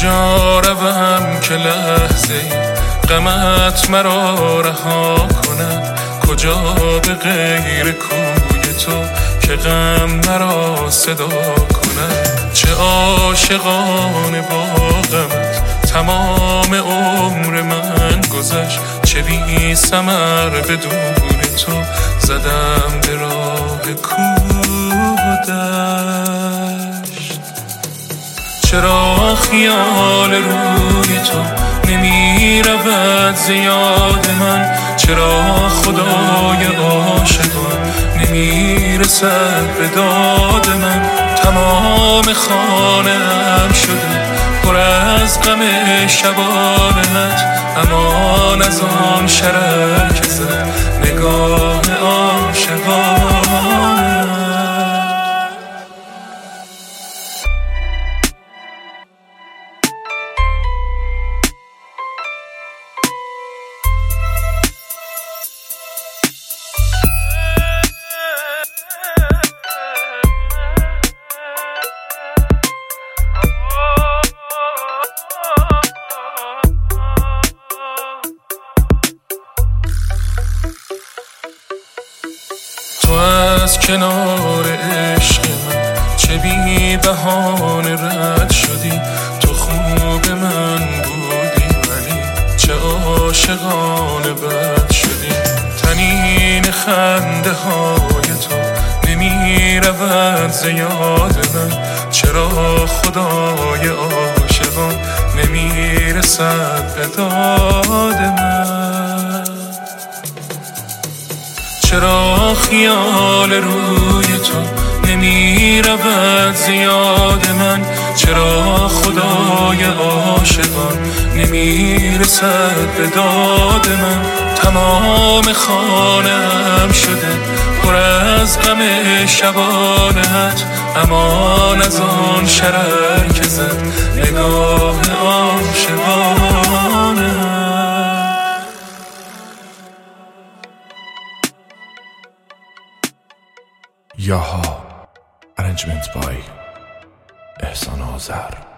کجا روم که لحظه غمت مرا رها کند؟ کجا به غیر کوی تو که غم مرا صدا کند؟ چه عاشقانه با غمت تمام عمر من گذشت، چه بی ثمر بدون تو زدم به راه کوه و دشت. چرا خیال روی تو نمی رود ز یاد من؟ چرا خدای عاشقان نمی رسد به داد من؟ تمام خانه‌ام شده پر از غم شبانت، امان از آن شرر که زد نگاه عاشقانت. تو از کنار عشق من چه بی بهانه رد شدی، تو خوب من بودی ولی چه عاشقانه بد شدی. تنین خنده های تو نمی رود ز یاد من، چرا خدای عاشقان نمی رسد به داد من؟ چرا خیال روی تو نمی رود ز یاد من؟ چرا خدای عاشقان نمی رسد به داد من؟ تمام خانه‌ام شده پر از غم شبانت، امان از آن شرر که زد نگاه عاشقانت. یاها Arrangement by احسان آذر.